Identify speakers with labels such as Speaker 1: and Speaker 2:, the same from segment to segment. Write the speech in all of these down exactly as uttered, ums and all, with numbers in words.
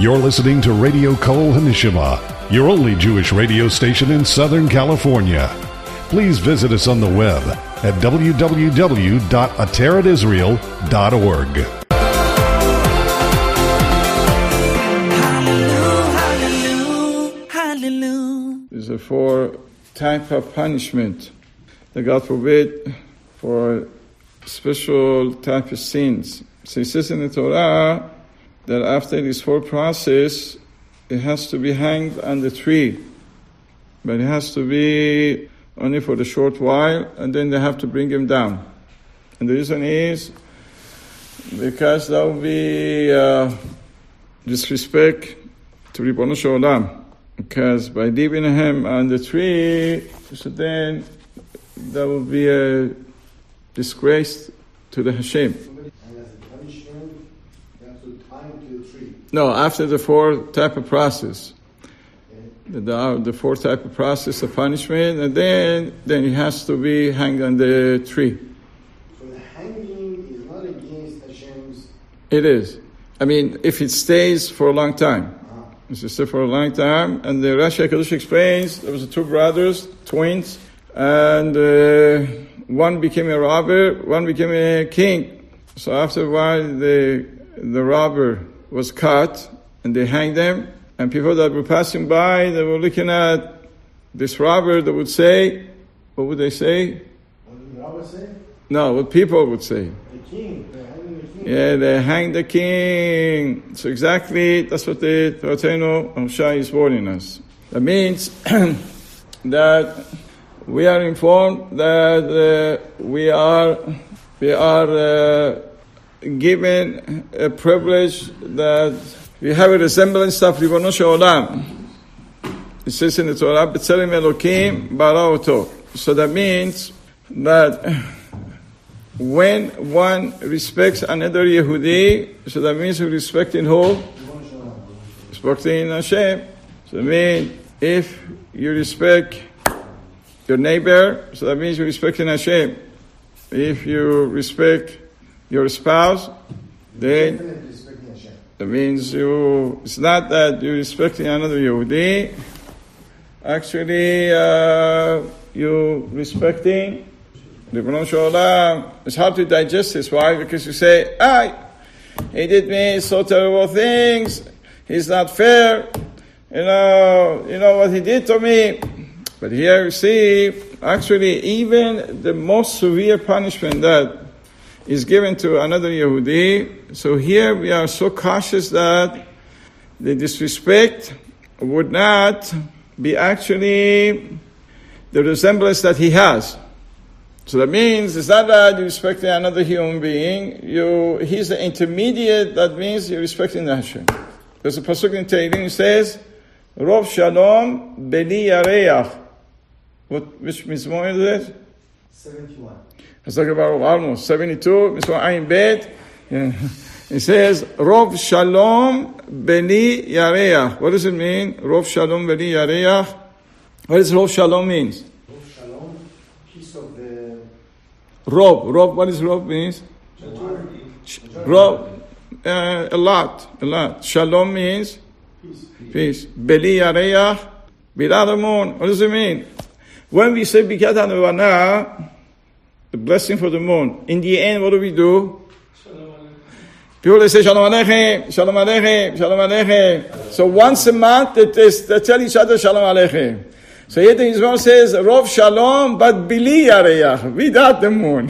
Speaker 1: You're listening to Radio Kol Hanishima, your only Jewish radio station in Southern California. Please visit us on the web at w w w dot ateret israel dot org.
Speaker 2: There's a four type of punishment that God forbid for special type of sins. So it says in the Torah that after this four process, it has to be hanged on the tree. But it has to be only for a short while, and then they have to bring him down. And the reason is because that will be uh, disrespect to Ribono Shel Olam. Because by leaving him on the tree, so then that will be a disgrace to the Hashem. No, after the four type of process. The, the, the four type of process of punishment, and then then he has to be hanged on the tree.
Speaker 3: So the hanging is not against Hashem's...
Speaker 2: It is. I mean, if it stays for a long time. Ah. If it stays for a long time, and the Rashi HaKadosh explains, there was two brothers, twins, and uh, one became a robber, one became a king. So after a while, the the robber was caught, and they hanged them. And people that were passing by, they were looking at this robber, they would say, what would they say?
Speaker 3: What did the robber say?
Speaker 2: No, what people would say.
Speaker 3: The king. They're hanging the king.
Speaker 2: Yeah, they hang the king. So exactly, that's what the Torah Moshe is warning us. That means that we are informed that uh, we are we are uh, given a privilege that we have a resemblance of Ribono Shel Olam. It says in the Torah, B'Tselem Elokim bara oto. So that means that when one respects another Yehudi, so that means we respect in who? Respecting Hashem. So that means if you respect your neighbor, so that means you respect in Hashem. If you respect your spouse, then that means you, it's not that you're respecting another Yehudi, actually uh, you respecting Ribono Shel Olam. It's hard to digest this. Why? Because you say, ah, he did me so terrible things, he's not fair, you know, you know what he did to me. But here you see, actually even the most severe punishment that is given to another Yehudi. So here we are so cautious that the disrespect would not be actually the resemblance that he has. So that means it's not that you respect another human being. You, he's the intermediate. That means you're respecting the Hashem. There's a pasuk in Tehillim that says, "Rov Shalom Beli Yareach." What? Which mizmor is it?
Speaker 3: Seventy-one.
Speaker 2: It's like about almost seventy-two. Mizmor Ayin Bet. It says, Rov Shalom Beli Yareach. What does it mean? Rov Shalom Beli Yareach. What does Rov Shalom means?
Speaker 3: Rov Shalom, piece of the...
Speaker 2: Rov. Rov, what does Rov means? Rov, uh, a lot, a lot. Shalom means?
Speaker 3: Peace.
Speaker 2: Peace. Beli Yareach, Bilad Amun. What does it mean? When we say Bikat HaNevana, the blessing for the moon, in the end, what do we do? People, they say, Shalom Aleichem, Shalom Aleichem, Shalom Aleichem. So once a month, they, they tell each other, Shalom Aleichem. So yet the Yisrael says, Rov Shalom, but Bili Yareach, without the moon.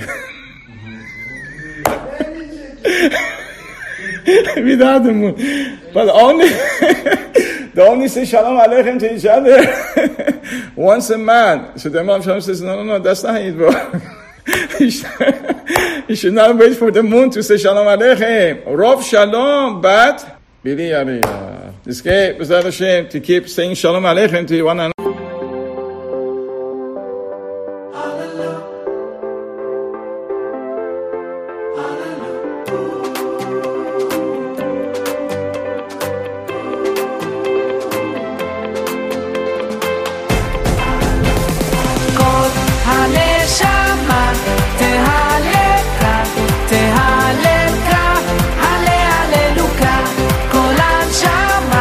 Speaker 2: Without the moon. But only, they only say Shalom Aleichem to each other once a month. So the Imam Shalom says, no, no, no, that's not how it works. You should, you should not wait for the moon to say Shalom Aleichem. Rov Shalom, but Bili Yareach. This guy, B'ezrat Hashem, to keep saying Shalom Aleichem to one another.
Speaker 4: Tehalelka, ale aleluka, kol הנשמה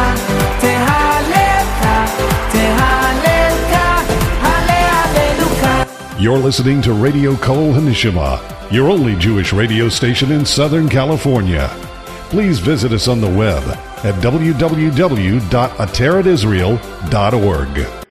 Speaker 1: You're listening to Radio Kol HaNeshama, your only Jewish radio station in Southern California. Please visit us on the web at w w w dot atarat israel dot org.